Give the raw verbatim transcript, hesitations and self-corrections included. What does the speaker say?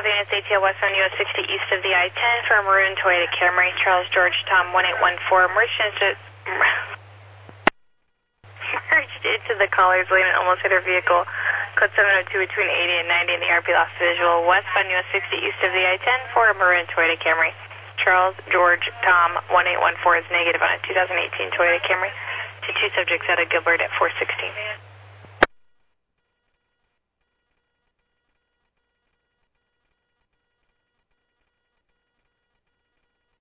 South Units A T L westbound U S sixty east of the I ten for a maroon Toyota Camry, Charles George Tom one eight one four, merged into, merged into the caller's lane and almost hit her vehicle. Code seven oh two between eighty and ninety in the R P lost visual. Westbound U S sixty east of the I ten for a maroon Toyota Camry, Charles George Tom one eight one four is negative on a two thousand eighteen Toyota Camry to two subjects out of Gilbert at four sixteen.